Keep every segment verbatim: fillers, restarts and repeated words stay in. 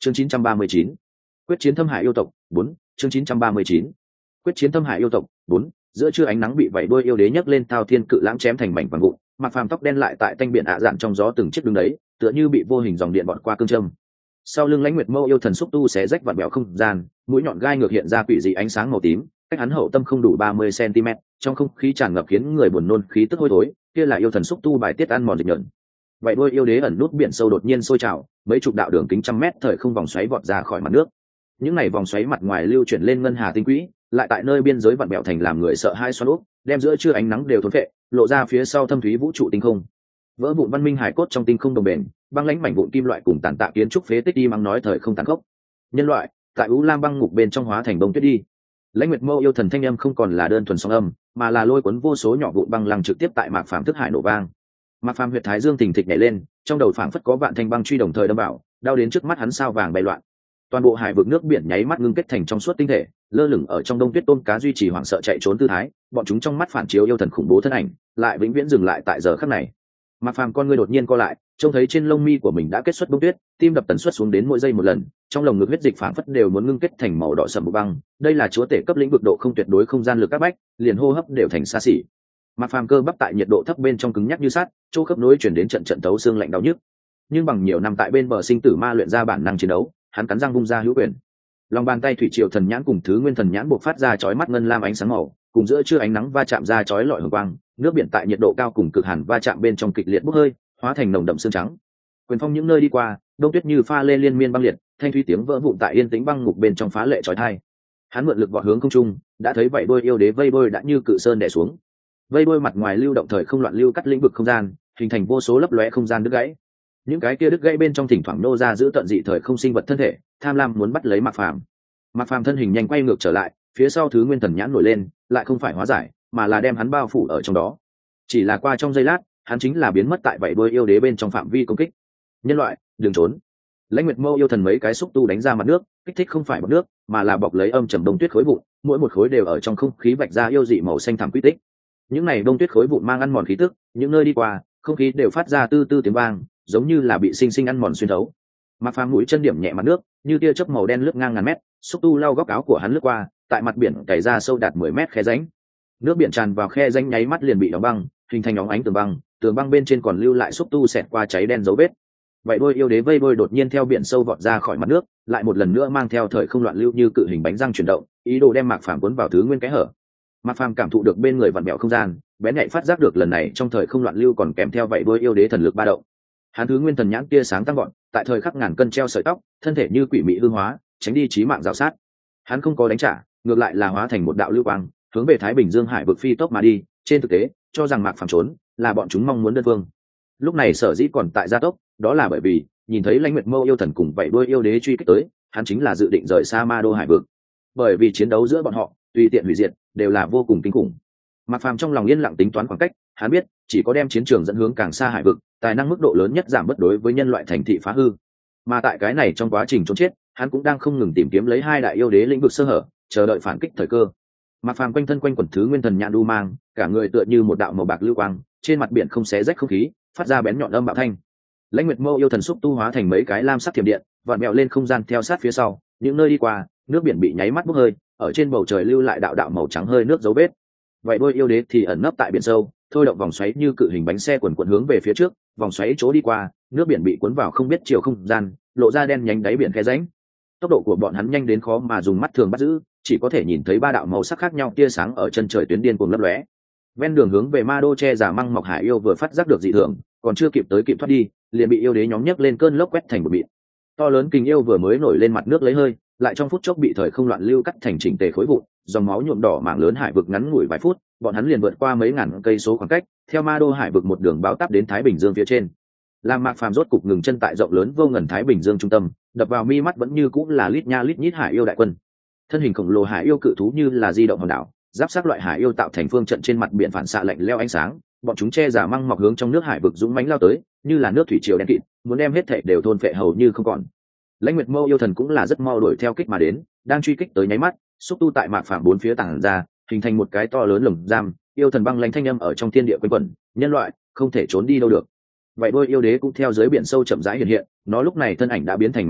chương chín trăm ba mươi chín, quyết chiến thâm hải yêu tộc bốn. chương chín trăm ba mươi chín, quyết chiến thâm hải yêu tộc bốn. Giữa trưa ánh nắng bị vảy đuôi yêu đế nhấc lên thao thiên cự lãng chém thành mảnh vàng vụn, Mạc Phàm tóc đen lại tại tanh biển ạ dạn trong gió từng chiếc đứng đấy, tựa như bị vô hình dòng điện bọt qua cương châm. Sau lưng Lãnh Nguyệt Mâu yêu thần xúc tu xé rách vặn bèo không gian, mũi nhọn gai ngược hiện ra quỷ dị ánh sáng màu tím, cách hắn hậu tâm không đủ ba mươi xăng-ti-mét, trong không khí tràn ngập khiến người buồn nôn khí tức hôi thối, kia là yêu thần xúc tu bài tiết ăn mòn dịch nhẫn. Vậy đuôi yêu đế ẩn nút biển sâu đột nhiên sôi trào, mấy chục đạo đường kính trăm mét thời không vòng xoáy vọt ra khỏi mặt nước. Những này vòng xoáy mặt ngoài lưu chuyển lên ngân hà tinh quỹ, lại tại nơi biên giới vặn bèo thành làm người sợ hai xoắn úp, đem giữa trưa ánh nắng đều thốn phệ, lộ ra phía sau thâm thúy vũ trụ tinh không. Vỡ vụn văn minh hải cốt trong tinh không đồng bền, băng lãnh mảnh vụn kim loại cùng tàn tạ kiến trúc phế tích đi mang nói thời không tàn khốc. Nhân loại tại U Lam băng ngục bên trong hóa thành bông tuyết đi. Lãnh Nguyệt Mâu yêu thần thanh âm không còn là đơn thuần sóng âm, mà là lôi cuốn vô số nhỏ vụn băng lăng trực tiếp tại Mạc Phàm thức hải nổ vang. Mạc Phàm huyệt thái dương thình thịch nhảy lên, trong đầu phảng phất có vạn thanh băng truy đồng thời đâm vào, đau đến trước mắt hắn sao vàng bay loạn. Toàn bộ hải vực nước biển nháy mắt ngưng kết thành trong suốt tinh thể, lơ lửng ở trong đông tuyết tôm cá duy trì hoảng sợ chạy trốn tư thái, bọn chúng trong mắt phản chiếu yêu thần khủng bố thân ảnh, lại vĩnh viễn dừng lại tại giờ khắc này. Mạc Phàm con ngươi đột nhiên co lại, trông thấy trên lông mi của mình đã kết xuất bông tuyết, tim đập tần suất xuống đến mỗi giây một lần, trong lồng ngực huyết dịch phảng phất đều muốn ngưng kết thành màu đỏ sẫm bộ băng, đây là chúa tể cấp lĩnh vực độ không tuyệt đối không gian lực các bách, liền hô hấp đều thành xa xỉ. Mạc Phàm cơ bắp tại nhiệt độ thấp bên trong cứng nhắc như sắt, chỗ khớp nối chuyển đến trận trận tấu xương lạnh đau nhức. Nhưng bằng nhiều năm tại bên bờ sinh tử ma luyện ra bản năng chiến đấu, hắn cắn răng vung ra hữu quyền. Lòng bàn tay thủy triều thần nhãn cùng thứ nguyên thần nhãn bộc phát ra chói mắt ngân lam ánh sáng màu, cùng giữa trưa ánh nắng va chạm ra chói lọi hồng quang, nước biển tại nhiệt độ cao cùng cực hàn va chạm bên trong kịch liệt bốc hơi, hóa thành nồng đậm xương trắng. Quyền phong những nơi đi qua, đông tuyết như pha lê liên miên băng liệt, thanh thủy tiếng vỡ vụn tại yên tĩnh băng ngục bên trong phá lệ chói tai. Hắn mượn lực vọt hướng không trung, đã thấy vậy đôi yêu đế vây đôi đã như cự sơn đè xuống. Vây đôi mặt ngoài lưu động thời không loạn lưu cắt lĩnh vực không gian, hình thành vô số lấp lóe không gian đứt gãy. Những cái kia đứt gãy bên trong thỉnh thoảng nô ra giữ tận dị thời không sinh vật thân thể, tham lam muốn bắt lấy Mạc Phàm. Mạc Phàm thân hình nhanh quay ngược trở lại, phía sau thứ nguyên thần nhãn nổi lên, lại không phải hóa giải, mà là đem hắn bao phủ ở trong đó. Chỉ là qua trong giây lát, hắn chính là biến mất tại vậy đôi yêu đế bên trong phạm vi công kích. Nhân loại, đừng trốn! Lãnh Nguyệt Mâu yêu thần mấy cái xúc tu đánh ra mặt nước, kích thích không phải bọt nước, mà là bọc lấy âm trầm đông tuyết khối vụn, mỗi một khối đều ở trong không khí vạch ra yêu dị màu xanh thẳm quy tích. Những này đông tuyết khối vụn mang ăn mòn khí tức, những nơi đi qua, không khí đều phát ra tư tư tiếng vang, giống như là bị sinh sinh ăn mòn xuyên thấu. Mạc Phàm mũi chân điểm nhẹ mặt nước, như tia chớp màu đen lướt ngang ngàn mét, xúc tu lau góc áo của hắn lướt qua, tại mặt biển cày ra sâu đạt mười mét khe rãnh. Nước biển tràn vào khe rãnh nháy mắt liền bị đóng băng, hình thành óng ánh tường băng, tường băng bên trên còn lưu lại xúc tu xẹt qua cháy đen dấu vết. Vậy đôi yêu đế vây đôi đột nhiên theo biển sâu vọt ra khỏi mặt nước, lại một lần nữa mang theo thời không loạn lưu như cự hình bánh răng chuyển động, ý đồ đem Mạc Phàm cuốn vào thứ nguyên cái hở. Mạc Phàm cảm thụ được bên người vặn bẹo không gian, bén nhạy phát giác được lần này trong thời không loạn lưu còn kèm theo vậy đôi yêu đế thần lực ba động. Hắn thứ nguyên thần nhãn tia sáng tăng gọn, tại thời khắc ngàn cân treo sợi tóc, thân thể như quỷ mị hư hóa, tránh đi chí mạng rào sát. Hắn không có đánh trả, ngược lại là hóa thành một đạo lưu quang, hướng về Thái Bình Dương hải vực phi tốc mà đi. Trên thực tế, cho rằng Mạc Phàm trốn, là bọn chúng mong muốn đơn phương. Lúc này sở dĩ còn tại gia tốc, đó là bởi vì nhìn thấy Lãnh Nguyệt Mâu yêu thần cùng vậy đuôi yêu đế truy kích tới, hắn chính là dự định rời xa Ma Đô hải vực. Bởi vì chiến đấu giữa bọn họ, tùy tiện hủy diệt, đều là vô cùng kinh khủng. Mạc Phàm trong lòng yên lặng tính toán khoảng cách, hắn biết, chỉ có đem chiến trường dẫn hướng càng xa hải vực, tài năng mức độ lớn nhất giảm bất đối với nhân loại thành thị phá hư. Mà tại cái này trong quá trình trốn chết, hắn cũng đang không ngừng tìm kiếm lấy hai đại yêu đế lĩnh vực sơ hở, chờ đợi phản kích thời cơ. Mạc Phàm quanh thân quanh quẩn thứ nguyên thần nhãn đu mang, cả người tựa như một đạo màu bạc lưu quang, trên mặt biển không xé rách không khí, phát ra bén nhọn âm bạo thanh. Lãnh Nguyệt Mâu yêu thần xúc tu hóa thành mấy cái lam sắc thiểm điện, vặn mèo lên không gian theo sát phía sau, những nơi đi qua, nước biển bị nháy mắt bốc hơi, ở trên bầu trời lưu lại đạo đạo màu trắng hơi nước dấu vết. Vậy đôi yêu đế thì ẩn nấp tại biển sâu, thôi động vòng xoáy như cự hình bánh xe quần quần hướng về phía trước, vòng xoáy chỗ đi qua, nước biển bị cuốn vào không biết chiều không gian, lộ ra đen nhánh đáy biển khe rãnh. Tốc độ của bọn hắn nhanh đến khó mà dùng mắt thường bắt giữ, chỉ có thể nhìn thấy ba đạo màu sắc khác nhau tia sáng ở chân trời tuyến điên cuồng lấp lóe. Ven đường hướng về Ma Đô che giả măng mọc hải yêu vừa phát giác được dị thường, còn chưa kịp tới kịp thoát đi, liền bị yêu đế nhóm nhấc lên cơn lốc quét thành một bịt. To lớn kình yêu vừa mới nổi lên mặt nước lấy hơi, lại trong phút chốc bị thời không loạn lưu cắt thành chỉnh tề khối vụn, dòng máu nhuộm đỏ mảng lớn hải vực ngắn ngủi vài phút, bọn hắn liền vượt qua mấy ngàn cây số khoảng cách, theo Ma Đô hải vực một đường báo táp đến Thái Bình Dương phía trên. Làm Mạc Phàm rốt cục ngừng chân tại rộng lớn vô ngần Thái Bình Dương trung tâm, đập vào mi mắt vẫn như cũng là lít nha lít nhít hải yêu đại quân. Thân hình khổng lồ hải yêu cự thú như là di động hòn đảo, giáp sát loại hải yêu tạo thành phương trận trên mặt biển phản xạ lạnh lẽo ánh sáng, bọn chúng che giả măng mọc hướng trong nước hải vực dũng mãnh lao tới, như là nước thủy triều đen kịt, muốn đem hết thảy đều thôn phệ hầu như không còn. Lãnh Nguyệt Mâu yêu thần cũng là rất mau đuổi theo kích mà đến, đang truy kích tới nháy mắt, xúc tu tại Mạc Phàm bốn phía tàng ra, hình thành một cái to lớn lồng giam, yêu thần băng lãnh thanh âm ở trong thiên địa quanh quẩn, nhân loại không thể trốn đi đâu được. Vậy đôi yêu đế cũng theo dưới biển sâu chậm rãi hiện hiện, nó lúc này thân ảnh đã biến thành ma thân,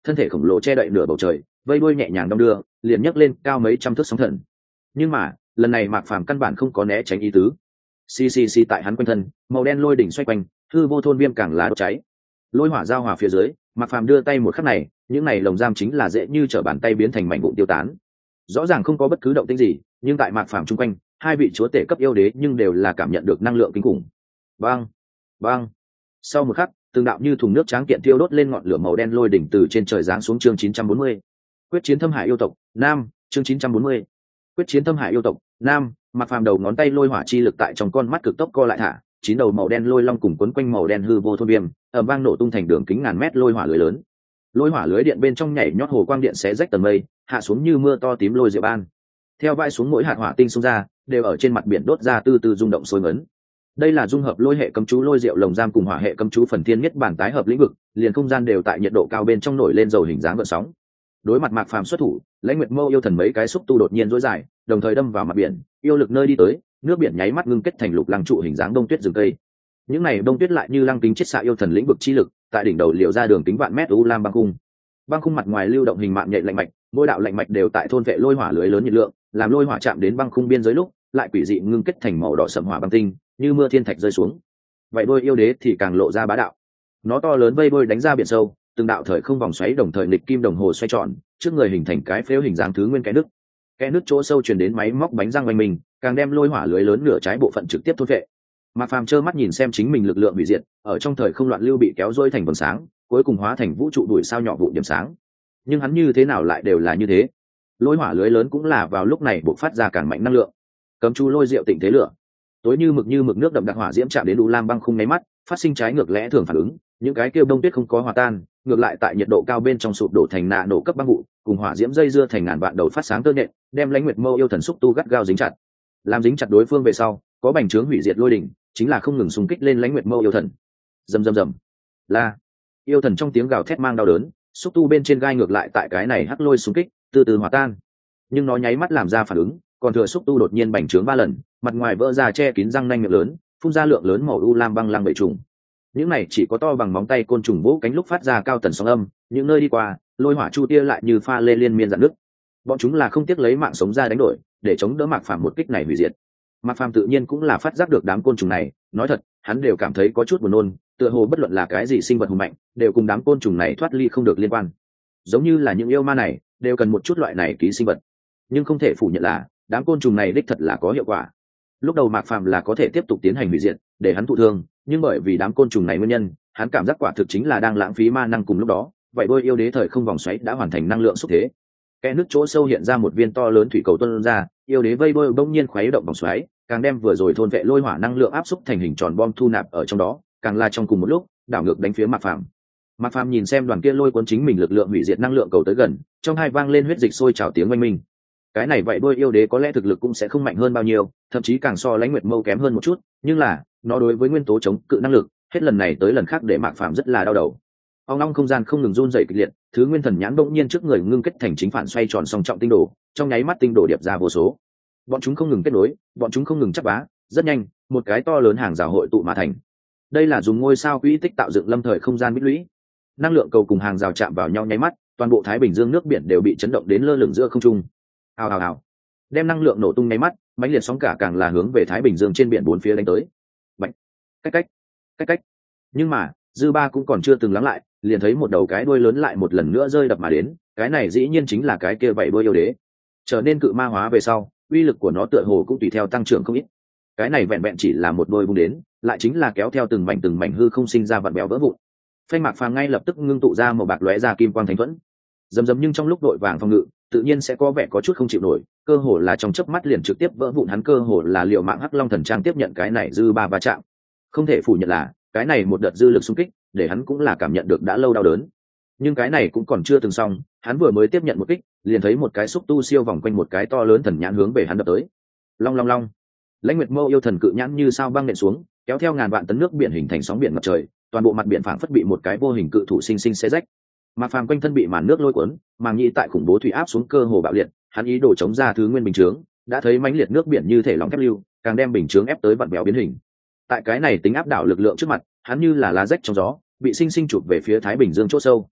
thân thể khổng lồ che đậy nửa bầu trời, vây đuôi nhẹ nhàng đong đưa, liền nhấc lên cao mấy trăm thước sóng thần. Nhưng mà lần này Mạc Phàm căn bản không có né tránh ý tứ. Xì xì xì tại hắn quanh thân, màu đen lôi đỉnh xoay quanh, hư vô thôn viêm càng lá đốt cháy. Lôi hỏa giao hòa phía dưới, Mạc Phàm đưa tay một khắc này, những này lồng giam chính là dễ như trở bàn tay biến thành mảnh vụn tiêu tán. Rõ ràng không có bất cứ động tĩnh gì, nhưng tại Mạc Phàm chung quanh, hai vị chúa tể cấp yêu đế nhưng đều là cảm nhận được năng lượng kinh khủng. Bang, bang. Sau một khắc, từng đạo như thùng nước tráng kiện tiêu đốt lên ngọn lửa màu đen lôi đỉnh từ trên trời giáng xuống. Chương chín trăm bốn mươi. Quyết chiến thâm hải yêu tộc, nam, chương chín trăm bốn mươi. Quyết chiến thâm hải yêu tộc, nam. Mạc Phàm đầu ngón tay lôi hỏa chi lực tại trong con mắt cực tốc co lại thả, chín đầu màu đen lôi long cùng quấn quanh màu đen hư vô thôn viêm, ầm vang nổ tung thành đường kính ngàn mét lôi hỏa lưới lớn. Lôi hỏa lưới điện bên trong nhảy nhót hồ quang điện xé rách tầng mây, hạ xuống như mưa to tím lôi diệu ban. Theo vai xuống mỗi hạt hỏa tinh xông ra, đều ở trên mặt biển đốt ra từ từ rung động sôi ngấn. Đây là dung hợp lôi hệ cấm chú lôi diệu lồng giam cùng hỏa hệ cấm chú phần thiên nhất bản tái hợp lĩnh vực, liền không gian đều tại nhiệt độ cao bên trong nổi lên dầu hình dáng gợn sóng. Đối mặt Mạc Phàm xuất thủ, Lãnh Nguyệt Mâu yêu thần mấy cái xúc tu đột nhiên rối dài, đồng thời đâm vào mặt biển, yêu lực nơi đi tới, nước biển nháy mắt ngưng kết thành lục lăng trụ hình dáng đông tuyết rừng cây. Những này đông tuyết lại như lăng kính chiết xạ yêu thần lĩnh vực chi lực, tại đỉnh đầu liều ra đường kính vạn mét u lam băng khung. Băng khung mặt ngoài lưu động hình mạng nhạy lạnh mạch, mỗi đạo lạnh mạch đều tại thôn vệ lôi hỏa lưới lớn nhiệt lượng, làm lôi hỏa chạm đến băng khung biên giới lúc, lại quỷ dị ngưng kết thành màu đỏ sẫm hỏa băng tinh, như mưa thiên thạch rơi xuống. Vậy đôi yêu đế thì càng lộ ra bá đạo. Nó to lớn vây đôi đánh ra biển sâu, từng đạo thời không vòng xoáy đồng thời nghịch kim đồng hồ xoay tròn, trước người hình thành cái phếu hình dáng thứ nguyên cái nước. Cái nước chỗ sâu truyền đến máy móc bánh răng oanh mình, càng đem lôi hỏa lưới lớn nửa trái bộ phận trực tiếp thôn vệ. Mạc Phàm trơ mắt nhìn xem chính mình lực lượng hủy diệt, ở trong thời không loạn lưu bị kéo dôi thành vầng sáng, cuối cùng hóa thành vũ trụ đuổi sao nhỏ vụ điểm sáng. Nhưng hắn như thế nào lại đều là như thế? Lôi hỏa lưới lớn cũng là vào lúc này bộc phát ra càng mạnh năng lượng. Cấm chú lôi diệu tịnh thế lửa, tối như mực như mực nước đậm đặc hỏa diễm chạm đến u lam băng khung nháy mắt, phát sinh trái ngược lẽ thường phản ứng, những cái kêu đông tuyết không có hòa tan, ngược lại tại nhiệt độ cao bên trong sụp đổ thành nạ nổ cấp băng vụ, cùng hỏa diễm dây dưa thành ngàn vạn đầu phát sáng tơ nhện, đem Lãnh Nguyệt Mâu yêu thần xúc tu gắt gao dính chặt. Làm dính chặt đối phương về sau, có bành trướng hủy diệt lôi đỉnh, chính là không ngừng xung kích lên Lãnh Nguyệt Mâu yêu thần. Rầm rầm rầm. La. Yêu thần trong tiếng gào thét mang đau đớn, xúc tu bên trên gai ngược lại tại cái này hắc lôi xung kích, từ từ hòa tan. Nhưng nó nháy mắt làm ra phản ứng, còn thừa xúc tu đột nhiên bành trướng ba lần, mặt ngoài vỡ ra che kín răng nanh miệng lớn, phun ra lượng lớn màu u lam băng lăng bầy trùng. Những này chỉ có to bằng móng tay côn trùng vỗ cánh lúc phát ra cao tần sóng âm, những nơi đi qua, lôi hỏa chu tia lại như pha lê liên miên dạn nước. Bọn chúng là không tiếc lấy mạng sống ra đánh đổi, để chống đỡ Mạc Phàm một kích này hủy diệt. Mạc Phàm tự nhiên cũng là phát giác được đám côn trùng này, nói thật, hắn đều cảm thấy có chút buồn nôn, tựa hồ bất luận là cái gì sinh vật hùng mạnh, đều cùng đám côn trùng này thoát ly không được liên quan. Giống như là những yêu ma này, đều cần một chút loại này ký sinh vật. Nhưng không thể phủ nhận là, đám côn trùng này đích thật là có hiệu quả. Lúc đầu Mạc Phàm là có thể tiếp tục tiến hành hủy diệt, để hắn thụ thương, nhưng bởi vì đám côn trùng này nguyên nhân, hắn cảm giác quả thực chính là đang lãng phí ma năng cùng lúc đó, vậy đôi yêu đế thời không vòng xoáy đã hoàn thành năng lượng xúc thế. Kẽ nước chỗ sâu hiện ra một viên to lớn thủy cầu tuôn ra, yêu đế vây đôi bỗng nhiên khuấy động vòng xoáy, càng đem vừa rồi thôn vệ lôi hỏa năng lượng áp xúc thành hình tròn bom thu nạp ở trong đó, càng là trong cùng một lúc, đảo ngược đánh phía Mạc Phàm. Mạc Phàm nhìn xem đoàn kia lôi cuốn chính mình lực lượng hủy diệt năng lượng cầu tới gần, trong hai vang lên huyết dịch sôi trào tiếng oanh minh. Cái này vậy đôi yêu đế có lẽ thực lực cũng sẽ không mạnh hơn bao nhiêu, thậm chí càng so Lãnh Nguyệt Mâu kém hơn một chút, nhưng là nó đối với nguyên tố chống cự năng lực hết lần này tới lần khác để Mạc Phàm rất là đau đầu. Ông long không gian không ngừng run rẩy kịch liệt, thứ nguyên thần nhãn bỗng nhiên trước người ngưng kết thành chính phản xoay tròn song trọng tinh đồ, trong nháy mắt tinh đồ điệp ra vô số. Bọn chúng không ngừng kết nối, bọn chúng không ngừng chắp vá, rất nhanh, một cái to lớn hàng rào hội tụ mà thành. Đây là dùng ngôi sao quỹ tích tạo dựng lâm thời không gian bích lũy. Năng lượng cầu cùng hàng rào chạm vào nhau nháy mắt, toàn bộ Thái Bình Dương nước biển đều bị chấn động đến lơ lửng giữa không trung. Hào hào hào. Đem năng lượng nổ tung nháy mắt, mãnh liệt sóng cả càng là hướng về Thái Bình Dương trên biển bốn phía đánh tới. Bạch. Cách cách. Cách cách. Nhưng mà, dư ba cũng còn chưa từng lắng lại, liền thấy một đầu cái đuôi lớn lại một lần nữa rơi đập mà đến, cái này dĩ nhiên chính là cái kia vậy đuôi yêu đế. Trở nên cự ma hóa về sau, uy lực của nó tựa hồ cũng tùy theo tăng trưởng không ít. Cái này vẹn vẹn chỉ là một đôi vung đến, lại chính là kéo theo từng mảnh từng mảnh hư không sinh ra vặn béo vỡ vụn. Phanh Mạc Phàm ngay lập tức ngưng tụ ra một bạc lóe ra kim quang thánh thuẫn. Dầm dầm nhưng trong lúc đội vàng phòng ngự, tự nhiên sẽ có vẻ có chút không chịu nổi, cơ hồ là trong chớp mắt liền trực tiếp vỡ vụn, hắn cơ hồ là liều mạng Hắc Long thần trang tiếp nhận cái này dư ba va chạm. Không thể phủ nhận là, cái này một đợt dư lực xung kích, để hắn cũng là cảm nhận được đã lâu đau đớn. Nhưng cái này cũng còn chưa từng xong, hắn vừa mới tiếp nhận một kích, liền thấy một cái xúc tu siêu vòng quanh một cái to lớn thần nhãn hướng về hắn đập tới. Long long long. Lãnh Nguyệt Mâu yêu thần cự nhãn như sao băng nện xuống, kéo theo ngàn vạn tấn nước biển hình thành sóng biển ngập trời, toàn bộ mặt biển phảng phất bị một cái vô hình cự thủ sinh sinh xé rách. Mạc Phàm quanh thân bị màn nước lôi cuốn, màng nhĩ tại khủng bố thủy áp xuống cơ hồ bạo liệt, hắn ý đồ chống ra thứ nguyên bình chướng, đã thấy mãnh liệt nước biển như thể lòng thép lưu, càng đem bình chướng ép tới vặn béo biến hình. Tại cái này tính áp đảo lực lượng trước mặt, hắn như là lá rách trong gió, bị sinh sinh chụp về phía Thái Bình Dương chỗ sâu.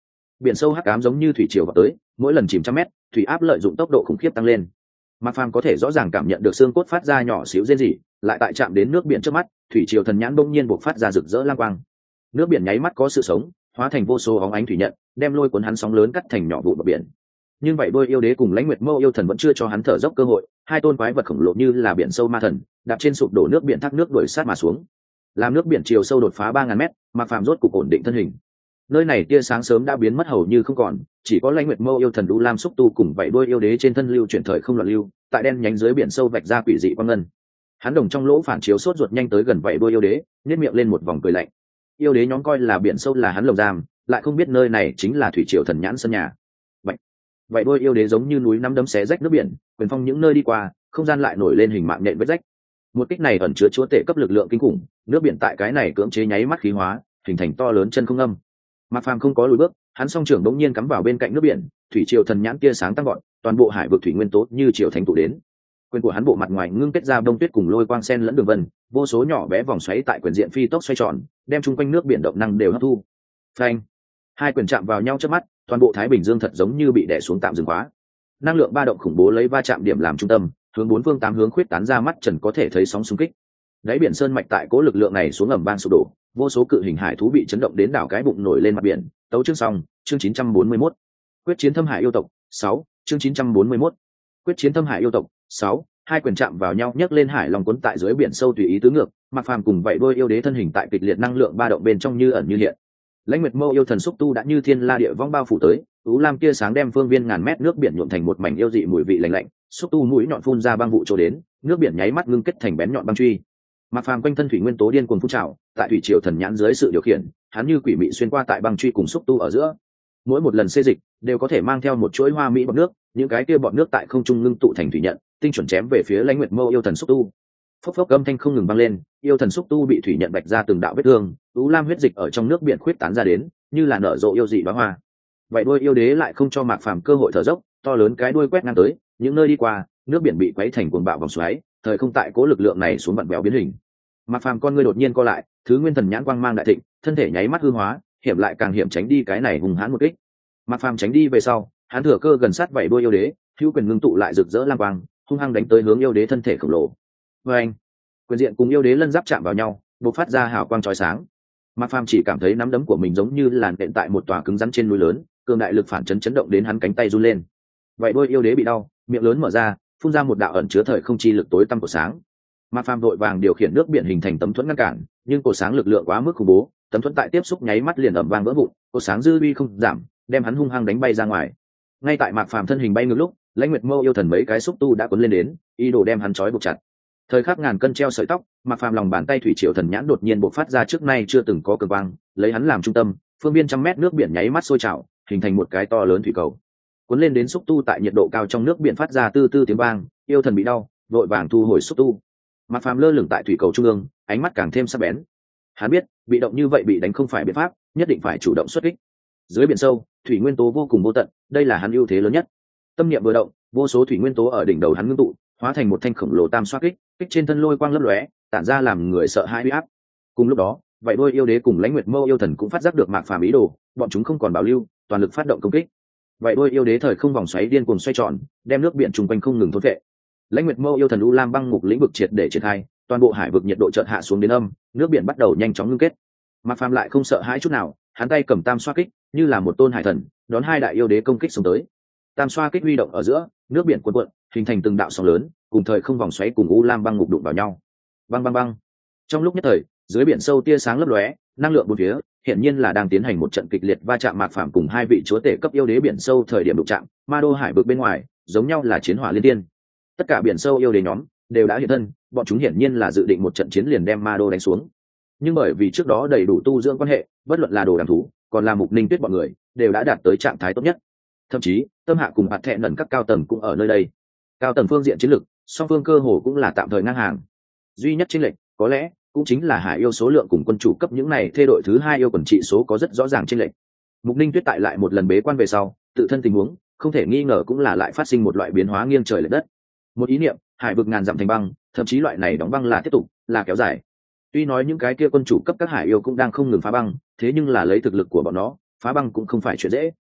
biển sâu hắc ám giống như thủy triều vào tới, mỗi lần chìm trăm mét, thủy áp lợi dụng tốc độ khủng khiếp tăng lên. Mạc Phàm có thể rõ ràng cảm nhận được xương cốt phát ra nhỏ xíu rên rỉ, lại tại chạm đến nước biển trước mắt, thủy triều thần nhãn bỗng nhiên bộc phát ra rực rỡ lang quang. Nước biển nháy mắt có sự sống, hóa thành vô số óng ánh thủy nhận, đem lôi cuốn hắn sóng lớn cắt thành nhỏ vụn bờ biển. Nhưng vậy đôi yêu đế cùng Lãnh Nguyệt Mâu yêu thần vẫn chưa cho hắn thở dốc cơ hội, hai tôn quái vật khổng lồ như là biển sâu ma thần, đạp trên sụp đổ nước biển thác nước đuổi sát mà xuống. Làm nước biển chiều sâu đột phá ba ngàn mét, Mạc Phàm rốt cục ổn định thân hình. Nơi này tia sáng sớm đã biến mất hầu như không còn, chỉ có Lãnh Nguyệt Mâu yêu thần U Lam xúc tu cùng vậy đôi yêu đế trên thân lưu chuyển thời không loạn lưu, tại đen nhánh dưới biển sâu vạch ra quỷ dị quang ngân. Hắn đồng trong lỗ phản chiếu sốt ruột nhanh tới gần vậy đôi yêu đế, nhếch miệng lên một vòng cười lạnh. Yêu đế nhóm coi là biển sâu là hắn lồng giam, lại không biết nơi này chính là thủy triều thần nhãn sân nhà. Vậy, vậy đôi yêu đế giống như núi nắm đấm xé rách nước biển, quyền phong những nơi đi qua, không gian lại nổi lên hình mạng nhện vết rách. Một kích này ẩn chứa chúa tể cấp lực lượng kinh khủng, nước biển tại cái này cưỡng chế nháy mắt khí hóa, hình thành to lớn chân không âm. Mạc Phàm không có lùi bước, hắn song trưởng đống nhiên cắm vào bên cạnh nước biển, thủy triều thần nhãn tia sáng tăng gọn, toàn bộ hải vực thủy nguyên tố như triều thánh tụ đến. Quyền của hắn bộ mặt ngoài ngưng kết ra bông tuyết cùng lôi quang sen lẫn đường vân, vô số nhỏ bé vòng xoáy tại quyền diện phi tốc xoay tròn, đem chung quanh nước biển động năng đều hấp thu. Phanh! Hai quyền chạm vào nhau chớp mắt, toàn bộ Thái Bình Dương thật giống như bị đè xuống tạm dừng quá. Năng lượng ba động khủng bố lấy va chạm điểm làm trung tâm, hướng bốn phương tám hướng khuyết tán ra, mắt trần có thể thấy sóng xung kích. Đáy biển sơn mạch tại cố lực lượng này xuống ầm vang sụp đổ, vô số cự hình hải thú bị chấn động đến đảo cái bụng nổi lên mặt biển. Tấu chương xong, chương chín trăm bốn mươi mốt. Quyết chiến thâm hải yêu tộc, sáu, chương chín trăm bốn mươi mốt. Quyết chiến thâm hải yêu tộc, sáu, hai quyền chạm vào nhau nhấc lên hải long cuốn tại dưới biển sâu tùy ý tứ ngược, Mạc Phàm cùng vậy đôi yêu đế thân hình tại kịch liệt năng lượng ba động bên trong như ẩn như hiện. Lãnh Nguyệt Mâu yêu thần xúc tu đã như thiên la địa vong bao phủ tới, u lam tia sáng đem phương viên ngàn mét nước biển nhuộm thành một mảnh yêu dị mùi vị lạnh lạnh, xúc tu mũi nhọn phun ra băng vụ chỗ đến, nước biển nháy mắt ngưng kết thành bén nhọn băng truy. Mạc Phàm quanh thân thủy nguyên tố điên cuồng phun trào, tại thủy triều thần nhãn dưới sự điều khiển, hắn như quỷ mị xuyên qua tại băng truy cùng xúc tu ở giữa. Mỗi một lần xê dịch đều có thể mang theo một chuỗi hoa mỹ bọt nước, những cái kia bọt nước tại không trung ngưng tụ thành thủy nhận, tinh chuẩn chém về phía Lãnh Nguyệt Mâu yêu thần xúc tu. Phốc phốc âm thanh không ngừng vang lên, yêu thần xúc tu bị thủy nhận bạch ra từng đạo vết thương, u lam huyết dịch ở trong nước biển khuyết tán ra đến, như là nở rộ yêu dị đóa hoa. Vậy đuôi yêu đế lại không cho Mạc Phàm cơ hội thở dốc, to lớn cái đuôi quét ngang tới, những nơi đi qua, nước biển bị quấy thành cuồng bạo vòng xoáy, thời không tại cố lực lượng này xuống vặn vẹo biến hình. Mạc Phàm con ngươi đột nhiên co lại, thứ nguyên thần nhãn quang mang đại thịnh, thân thể nháy mắt hư hóa, hiểm lại càng hiểm tránh đi cái này hùng hãn một kích. Mạc Phàm tránh đi về sau, hắn thừa cơ gần sát vậy đuôi yêu đế, hữu quyền ngưng tụ lại rực rỡ lam quang, hung hăng đánh tới hướng yêu đế thân thể khổng lồ. Và anh, quyền diện cùng yêu đế lân giáp chạm vào nhau, bộc phát ra hào quang chói sáng. Mạc Phàm chỉ cảm thấy nắm đấm của mình giống như làn đện tại một tòa cứng rắn trên núi lớn, cường đại lực phản chấn chấn động đến hắn cánh tay run lên. Vậy đôi yêu đế bị đau, miệng lớn mở ra, phun ra một đạo ẩn chứa thời không chi lực tối tăm của sáng. Mạc Phàm vội vàng điều khiển nước biển hình thành tấm thuẫn ngăn cản, nhưng cổ sáng lực lượng quá mức khủng bố, tấm thuẫn tại tiếp xúc nháy mắt liền ầm vang vỡ vụn, cổ sáng dư uy không giảm, đem hắn hung hăng đánh bay ra ngoài. Ngay tại Mạc Phàm thân hình bay ngược lúc, Lãnh Nguyệt Mâu yêu thần mấy cái xúc tu đã cuốn lên đến, ý đồ đem hắn trói buộc chặt. Thời khắc ngàn cân treo sợi tóc, Mạc Phàm lòng bàn tay thủy triều thần nhãn đột nhiên bộc phát ra trước nay chưa từng có cường quang, lấy hắn làm trung tâm, phương viên trăm mét nước biển nháy mắt sôi trào, hình thành một cái to lớn thủy cầu. Cuốn lên đến xúc tu tại nhiệt độ cao trong nước biển phát ra tư tư tiếng vang, yêu thần bị đau, vội vàng thu hồi xúc tu. Mạc Phàm lơ lửng tại thủy cầu trung ương, ánh mắt càng thêm sắc bén. Hắn biết, bị động như vậy bị đánh không phải biện pháp, nhất định phải chủ động xuất kích. Dưới biển sâu, thủy nguyên tố vô cùng vô tận, đây là hắn ưu thế lớn nhất. Tâm niệm vừa động, vô số thủy nguyên tố ở đỉnh đầu hắn ngưng tụ, hóa thành một thanh khổng lồ tam xoa kích, kích trên thân lôi quang lấp lóe, tản ra làm người sợ hãi uy áp. Cùng lúc đó, vậy đôi yêu đế cùng Lãnh Nguyệt Mâu yêu thần cũng phát giác được Mạc Phàm ý đồ, bọn chúng không còn bảo lưu, toàn lực phát động công kích. Vậy đôi yêu đế thời không vòng xoáy điên cuồng xoay tròn, đem nước biển trùng quanh không ngừng thôn vệ. Lãnh Nguyệt Mâu yêu thần U Lam băng ngục lĩnh vực triệt để triển khai, toàn bộ hải vực nhiệt độ chợt hạ xuống đến âm, nước biển bắt đầu nhanh chóng ngưng kết. Mạc Phàm lại không sợ hãi chút nào, hắn tay cầm tam xoa kích, như là một tôn hải thần, đón hai đại yêu đế công kích xông tới. Tam xoa kích huy động ở giữa, nước biển cuộn cuộn, hình thành từng đạo sóng lớn, cùng thời không vòng xoáy cùng U Lam băng ngục đụng vào nhau. Băng băng băng. Trong lúc nhất thời, dưới biển sâu tia sáng lấp lóe, năng lượng bốn phía, hiện nhiên là đang tiến hành một trận kịch liệt va chạm. Mạc Phàm cùng hai vị chúa tể cấp yêu đế biển sâu thời điểm đụng chạm, ma đô hải vực bên ngoài, giống nhau là chiến hỏa liên tiên. Tất cả biển sâu yêu đế nhóm đều đã hiện thân, bọn chúng hiển nhiên là dự định một trận chiến liền đem ma đô đánh xuống. Nhưng bởi vì trước đó đầy đủ tu dưỡng quan hệ, bất luận là đồ đàm thú, còn là Mục Ninh Tuyết bọn người, đều đã đạt tới trạng thái tốt nhất. Thậm chí, Tâm Hạ cùng Bạt Thẹn Nẩn các cao tầng cũng ở nơi đây. Cao tầng phương diện chiến lược, song phương cơ hồ cũng là tạm thời ngang hàng. Duy nhất chênh lệch, có lẽ cũng chính là hải yêu số lượng cùng quân chủ cấp những này thê đội thứ hai yêu quần trị số có rất rõ ràng chênh lệch. Mục Ninh Tuyết tại lại một lần bế quan về sau, tự thân tình huống, không thể nghi ngờ cũng là lại phát sinh một loại biến hóa nghiêng trời lệch đất. Một ý niệm, hải vực ngàn dặm thành băng, thậm chí loại này đóng băng là tiếp tục, là kéo dài. Tuy nói những cái kia quân chủ cấp các hải yêu cũng đang không ngừng phá băng, thế nhưng là lấy thực lực của bọn nó, phá băng cũng không phải chuyện dễ.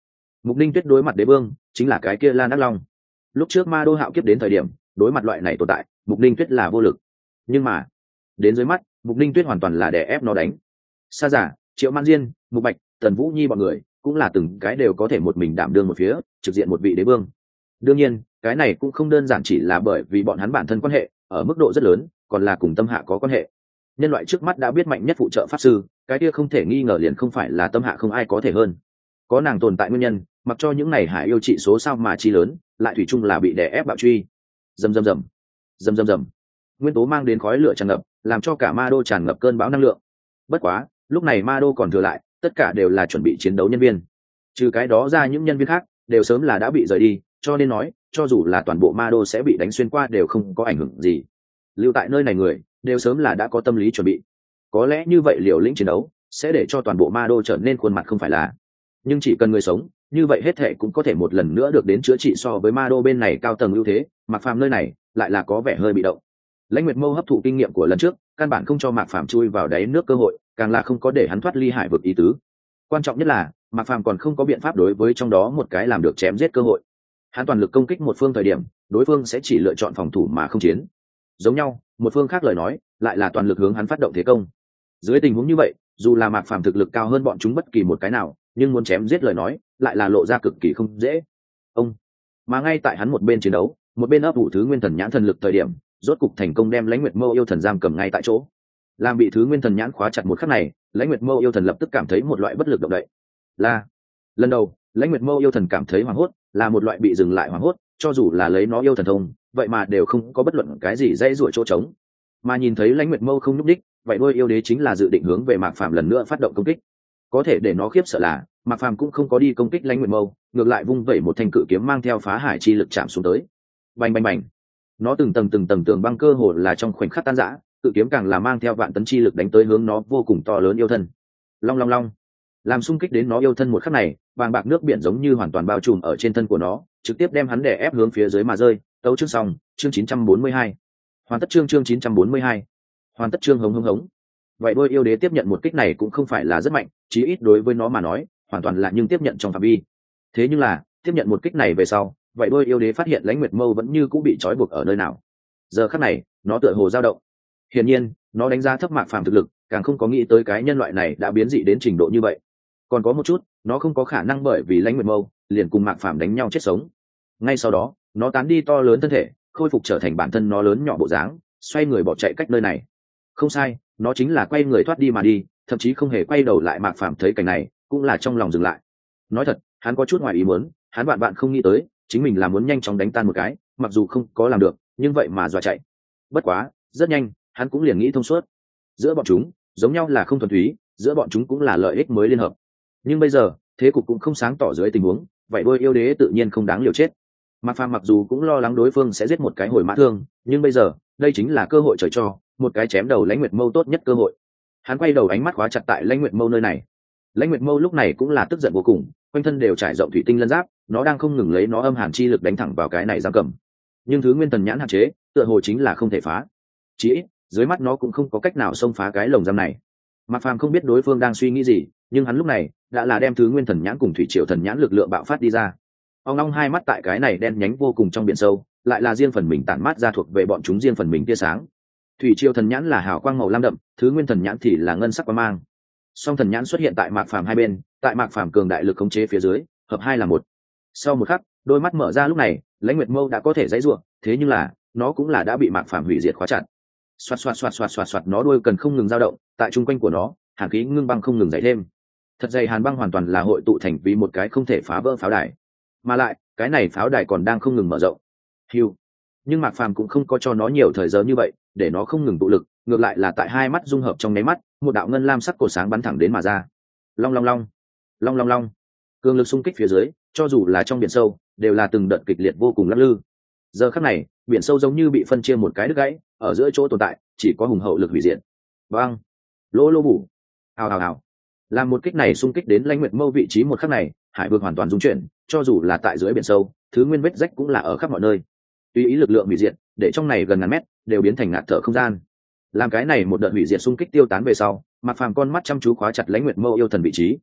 Mục Ninh Tuyết đối mặt đế vương chính là cái kia Lan Ác Long. Lúc trước Ma Đô Hạo Kiếp đến thời điểm, đối mặt loại này tồn tại, Mục Ninh Tuyết là vô lực. Nhưng mà đến dưới mắt, Mục Ninh Tuyết hoàn toàn là đè ép nó đánh. Sa Giả, Triệu Man Diên, Mục Bạch, Tần Vũ Nhi bọn người cũng là từng cái đều có thể một mình đảm đương một phía, trực diện một vị đế vương. Đương nhiên cái này cũng không đơn giản chỉ là bởi vì bọn hắn bản thân quan hệ ở mức độ rất lớn, còn là cùng Tâm Hạ có quan hệ. Nhân loại trước mắt đã biết mạnh nhất phụ trợ pháp sư, cái kia không thể nghi ngờ liền không phải là Tâm Hạ, không ai có thể hơn. Có nàng tồn tại nguyên nhân, mặc cho những này hải yêu trị số sao mà chi lớn, lại thủy chung là bị đè ép bạo truy. Rầm rầm rầm, rầm rầm rầm. Nguyên tố mang đến khói lửa tràn ngập, làm cho cả Ma Đô tràn ngập cơn bão năng lượng. Bất quá, lúc này Ma Đô còn thừa lại, tất cả đều là chuẩn bị chiến đấu nhân viên. Trừ cái đó ra những nhân viên khác đều sớm là đã bị rời đi, cho nên nói, cho dù là toàn bộ Ma Đô sẽ bị đánh xuyên qua đều không có ảnh hưởng gì. Lưu tại nơi này người, đều sớm là đã có tâm lý chuẩn bị. Có lẽ như vậy liều lĩnh chiến đấu sẽ để cho toàn bộ Ma Đô trở nên khuôn mặt không phải là, nhưng chỉ cần người sống, như vậy hết thệ cũng có thể một lần nữa được đến chữa trị. So với Ma Đô bên này cao tầng ưu thế, Mạc Phàm nơi này lại là có vẻ hơi bị động. Lãnh Nguyệt Mâu hấp thụ kinh nghiệm của lần trước, căn bản không cho Mạc Phàm chui vào đáy nước cơ hội, càng là không có để hắn thoát ly hải vực ý tứ. Quan trọng nhất là Mạc Phàm còn không có biện pháp đối với trong đó một cái làm được chém giết cơ hội. Hắn toàn lực công kích một phương thời điểm, đối phương sẽ chỉ lựa chọn phòng thủ mà không chiến. Giống nhau, một phương khác lời nói, lại là toàn lực hướng hắn phát động thế công. Dưới tình huống như vậy, dù là Mạc Phàm thực lực cao hơn bọn chúng bất kỳ một cái nào, nhưng muốn chém giết lời nói, lại là lộ ra cực kỳ không dễ. Ông, mà ngay tại hắn một bên chiến đấu, một bên ấp ủ thứ nguyên thần nhãn thần lực thời điểm, rốt cục thành công đem Lãnh Nguyệt Mâu yêu thần giam cầm ngay tại chỗ. Làm bị thứ nguyên thần nhãn khóa chặt một khắc này, Lãnh Nguyệt Mâu yêu thần lập tức cảm thấy một loại bất lực động đậy. Là lần đầu, Lãnh Nguyệt Mâu yêu thần cảm thấy hoảng hốt, là một loại bị dừng lại hoảng hốt, cho dù là lấy nó yêu thần thông, vậy mà đều không có bất luận cái gì dễ dụa chỗ trống. Mà nhìn thấy Lãnh Nguyệt Mâu không nhúc đích, vậy đôi yêu đế chính là dự định hướng về Mạc Phàm lần nữa phát động công kích. Có thể để nó khiếp sợ là, Mạc Phàm cũng không có đi công kích Lãnh Nguyệt Mâu, ngược lại vung vẩy một thanh cự kiếm mang theo phá hải chi lực chạm xuống tới. Bành bành bành. Nó từng tầng từng tầng tường băng cơ hồ là trong khoảnh khắc tan rã, cự kiếm càng là mang theo vạn tấn chi lực đánh tới hướng nó vô cùng to lớn yêu thân. Long long long. Làm xung kích đến nó yêu thân một khắc này, vàng bạc nước biển giống như hoàn toàn bao trùm ở trên thân của nó, trực tiếp đem hắn đè ép hướng phía dưới mà rơi. Tấu chương xong, chương chín trăm bốn mươi hai. Hoàn tất chương chương chín trăm bốn mươi hai. Hoàn tất chương hống hống hống. Vậy đôi yêu đế tiếp nhận một kích này cũng không phải là rất mạnh, chí ít đối với nó mà nói, hoàn toàn là nhưng tiếp nhận trong phạm vi. Thế nhưng là, tiếp nhận một kích này về sau, vậy đôi yêu đế phát hiện Lãnh Nguyệt Mâu vẫn như cũng bị trói buộc ở nơi nào. Giờ khắc này, nó tựa hồ dao động. Hiển nhiên, nó đánh giá thấp Mạc Phàm thực lực, càng không có nghĩ tới cái nhân loại này đã biến dị đến trình độ như vậy. Còn có một chút, nó không có khả năng bởi vì Lãnh Nguyệt Mâu liền cùng Mạc Phàm đánh nhau chết sống. Ngay sau đó, nó tán đi to lớn thân thể, khôi phục trở thành bản thân nó lớn nhỏ bộ dáng, xoay người bỏ chạy cách nơi này. Không sai, nó chính là quay người thoát đi mà đi, thậm chí không hề quay đầu lại. Mạc Phàm thấy cảnh này, cũng là trong lòng dừng lại. Nói thật, hắn có chút ngoài ý muốn, hắn bạn bạn không nghĩ tới, chính mình là muốn nhanh chóng đánh tan một cái, mặc dù không có làm được, nhưng vậy mà dọa chạy. Bất quá, rất nhanh, hắn cũng liền nghĩ thông suốt. Giữa bọn chúng, giống nhau là không thuần túy, giữa bọn chúng cũng là lợi ích mới liên hợp. Nhưng bây giờ, thế cục cũng không sáng tỏ dưới tình huống, vậy đôi yêu đế tự nhiên không đáng liều chết. Mạc Phàm mặc dù cũng lo lắng đối phương sẽ giết một cái hồi mã thương, nhưng bây giờ, đây chính là cơ hội trời cho, một cái chém đầu Lãnh Nguyệt Mâu tốt nhất cơ hội. Hắn quay đầu ánh mắt khóa chặt tại Lãnh Nguyệt Mâu nơi này. Lãnh Nguyệt Mâu lúc này cũng là tức giận vô cùng, quanh thân đều trải rộng thủy tinh lân giáp, nó đang không ngừng lấy nó âm hàn chi lực đánh thẳng vào cái này giam cầm. Nhưng thứ nguyên thần nhãn hạn chế, tựa hồ chính là không thể phá. Chỉ ít, dưới mắt nó cũng không có cách nào xông phá cái lồng giam này. Mạc Phàm không biết đối phương đang suy nghĩ gì, nhưng hắn lúc này đã là đem thứ nguyên thần nhãn cùng thủy triều thần nhãn lực lượng bạo phát đi ra. Ông long hai mắt tại cái này đen nhánh vô cùng trong biển sâu, lại là riêng phần mình tản mát ra thuộc về bọn chúng riêng phần mình tia sáng. Thủy triều thần nhãn là hào quang màu lam đậm, thứ nguyên thần nhãn thì là ngân sắc quang mang. Song thần nhãn xuất hiện tại Mạc Phàm hai bên, tại Mạc Phàm cường đại lực khống chế phía dưới, hợp hai là một. Sau một khắc, đôi mắt mở ra lúc này, Lãnh Nguyệt Mâu đã có thể giãy giụa, thế nhưng là, nó cũng là đã bị Mạc Phàm hủy diệt khóa chặt. Xoạt xoạt xoạt xoạt xoạt xoạt, nó đuôi cần không ngừng dao động, tại trung quanh của nó, hàn khí ngưng băng không ngừng dày thêm. Thật dày hàn băng hoàn toàn là hội tụ thành vì một cái không thể phá vỡ pháo đài. Mà lại, cái này pháo đài còn đang không ngừng mở rộng. Hưu. Nhưng Mạc Phàm cũng không có cho nó nhiều thời giờ như vậy, để nó không ngừng tụ lực, ngược lại là tại hai mắt dung hợp trong nháy mắt, một đạo ngân lam sắc cột sáng bắn thẳng đến mà ra. Long long long, long long long. Cường lực xung kích phía dưới, cho dù là trong biển sâu, đều là từng đợt kịch liệt vô cùng lắc lư. Giờ khắc này, biển sâu giống như bị phân chia một cái đứt gãy, ở giữa chỗ tồn tại, chỉ có hùng hậu lực hủy diệt. Bang, lỗ lỗ bủ, hào hào hào. Làm một kích này xung kích đến Lãnh Nguyệt Mâu vị trí một khắc này, hải vực hoàn toàn rung chuyển, cho dù là tại dưới biển sâu, thứ nguyên vết rách cũng là ở khắp mọi nơi. Tùy ý lực lượng hủy diệt, để trong này gần ngàn mét đều biến thành ngạt thở không gian. Làm cái này một đợt hủy diệt xung kích tiêu tán về sau, Mạc Phàm con mắt chăm chú khóa chặt Lãnh Nguyệt Mâu yêu thần vị trí.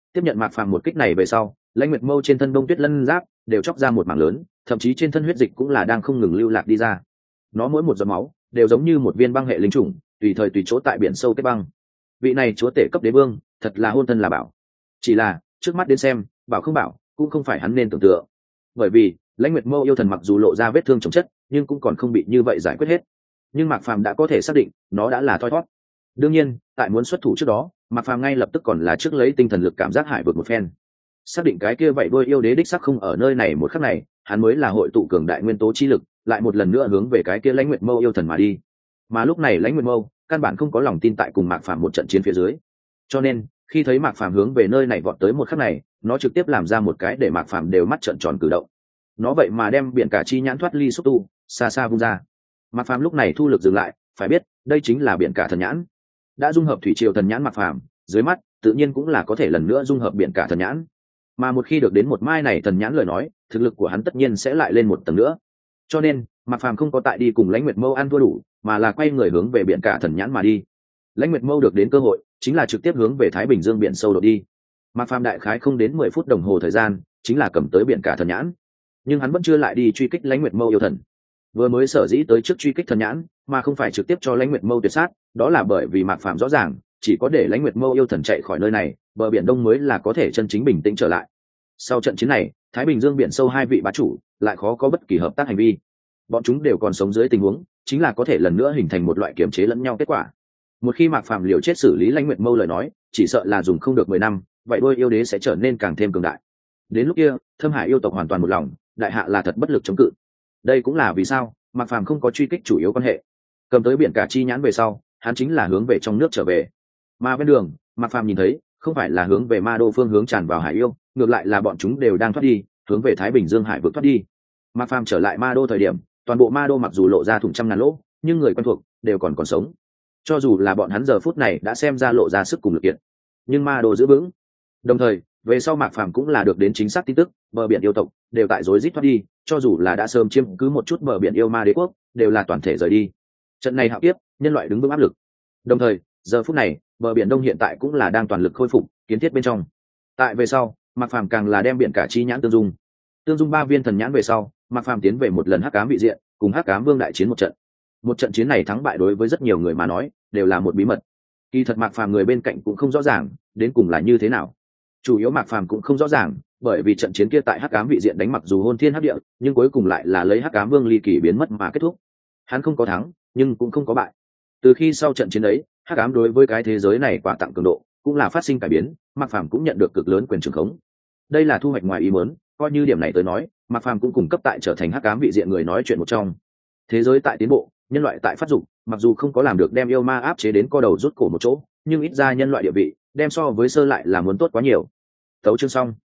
Tiếp nhận mạc phàm một kích này về sau, lãnh nguyệt mâu trên thân đông tuyết lân giáp đều chóc ra một mảng lớn, thậm chí trên thân huyết dịch cũng là đang không ngừng lưu lạc đi ra. Nó mỗi một giọt máu đều giống như một viên băng hệ linh trùng, tùy thời tùy chỗ tại biển sâu kết băng. Vị này chúa tể cấp đế vương thật là hôn thân là bảo. Chỉ là trước mắt đến xem, bảo không bảo cũng không phải hắn nên tưởng tượng. Bởi vì lãnh nguyệt mâu yêu thần mặc dù lộ ra vết thương chồng chất, nhưng cũng còn không bị như vậy giải quyết hết. Nhưng mạc phàm đã có thể xác định nó đã là thoi thoát. Đương nhiên tại muốn xuất thủ trước đó, mạc phàm ngay lập tức còn là trước lấy tinh thần lực cảm giác hải vực một phen, xác định cái kia vậy đôi yêu đế đích sắc không ở nơi này một khắc này, hắn mới là hội tụ cường đại nguyên tố chi lực, lại một lần nữa hướng về cái kia lãnh nguyệt mâu yêu thần mà đi. Mà lúc này lãnh nguyệt mâu căn bản không có lòng tin tại cùng mạc phàm một trận chiến phía dưới, cho nên khi thấy mạc phàm hướng về nơi này vọt tới một khắc này, nó trực tiếp làm ra một cái để mạc phàm đều mắt trợn tròn cử động. Nó vậy mà đem biển cả chi nhãn thoát ly xúc tu xa xa vung ra. Mạc phàm lúc này thu lực dừng lại, phải biết đây chính là biển cả thần nhãn, đã dung hợp thủy triều thần nhãn. Mạc phàm dưới mắt tự nhiên cũng là có thể lần nữa dung hợp biển cả thần nhãn, mà một khi được đến một mai này thần nhãn lời nói, thực lực của hắn tất nhiên sẽ lại lên một tầng nữa. Cho nên mạc phàm không có tại đi cùng lãnh nguyệt mâu ăn thua đủ, mà là quay người hướng về biển cả thần nhãn mà đi. Lãnh nguyệt mâu được đến cơ hội chính là trực tiếp hướng về thái bình dương biển sâu đột đi. Mạc phàm đại khái không đến mười phút đồng hồ thời gian chính là cầm tới biển cả thần nhãn, nhưng hắn vẫn chưa lại đi truy kích lãnh nguyệt mâu yêu thần. Vừa mới sở dĩ tới trước truy kích thần nhãn mà không phải trực tiếp cho lãnh nguyệt mâu tuyệt sát, đó là bởi vì mạc phàm rõ ràng chỉ có để lãnh nguyệt mâu yêu thần chạy khỏi nơi này, bờ biển đông mới là có thể chân chính bình tĩnh trở lại. Sau trận chiến này, thái bình dương biển sâu hai vị bá chủ lại khó có bất kỳ hợp tác hành vi. Bọn chúng đều còn sống dưới tình huống chính là có thể lần nữa hình thành một loại kiểm chế lẫn nhau kết quả. Một khi mạc phàm liều chết xử lý lãnh nguyệt mâu lời nói, chỉ sợ là dùng không được mười năm, vậy đôi yêu đế sẽ trở nên càng thêm cường đại. Đến lúc kia thâm hải yêu tộc hoàn toàn một lòng, đại hạ là thật bất lực chống cự. Đây cũng là vì sao mạc phàm không có truy kích chủ yếu quan hệ. Cầm tới biển cả chi nhãn về sau, hắn chính là hướng về trong nước trở về. Mà bên đường mạc phàm nhìn thấy không phải là hướng về ma đô phương hướng tràn vào hải yêu, ngược lại là bọn chúng đều đang thoát đi, hướng về thái bình dương hải vực thoát đi. Mạc phàm trở lại ma đô thời điểm, toàn bộ ma đô mặc dù lộ ra thủng trăm ngàn lỗ, nhưng người quen thuộc đều còn còn sống. Cho dù là bọn hắn giờ phút này đã xem ra lộ ra sức cùng lực kiện, nhưng ma đô giữ vững. Đồng thời về sau mạc phàm cũng là được đến chính xác tin tức, bờ biển yêu tộc đều tại rối rít thoát đi, cho dù là đã sớm chiếm cứ một chút bờ biển yêu ma đế quốc, đều là toàn thể rời đi. Trận này hạo kiếp, nhân loại đứng vững áp lực. Đồng thời giờ phút này bờ biển đông hiện tại cũng là đang toàn lực khôi phục kiến thiết bên trong. Tại về sau mạc phàm càng là đem biển cả chi nhãn tương dung tương dung ba viên thần nhãn về sau, mạc phàm tiến về một lần hắc ám vị diện, cùng hắc ám vương đại chiến một trận. Một trận chiến này thắng bại đối với rất nhiều người mà nói đều là một bí mật. Kỳ thật mạc phàm người bên cạnh cũng không rõ ràng đến cùng là như thế nào. Chủ yếu mạc phàm cũng không rõ ràng, bởi vì trận chiến kia tại hắc ám vị diện đánh mặc dù hôn thiên hắc địa, nhưng cuối cùng lại là lấy hắc ám vương ly kỳ biến mất mà kết thúc. Hắn không có thắng nhưng cũng không có bại. Từ khi sau trận chiến ấy, hắc ám đối với cái thế giới này quả tặng cường độ cũng là phát sinh cải biến, mạc phàm cũng nhận được cực lớn quyền trường khống. Đây là thu hoạch ngoài ý muốn, coi như điểm này tới nói, mạc phàm cũng cung cấp tại trở thành hắc ám vị diện người nói chuyện một trong. Thế giới tại tiến bộ, nhân loại tại phát dục, mặc dù không có làm được đem yêu ma áp chế đến co đầu rút cổ một chỗ, nhưng ít ra nhân loại địa vị đem so với sơ lại là muốn tốt quá nhiều. Tấu chương xong.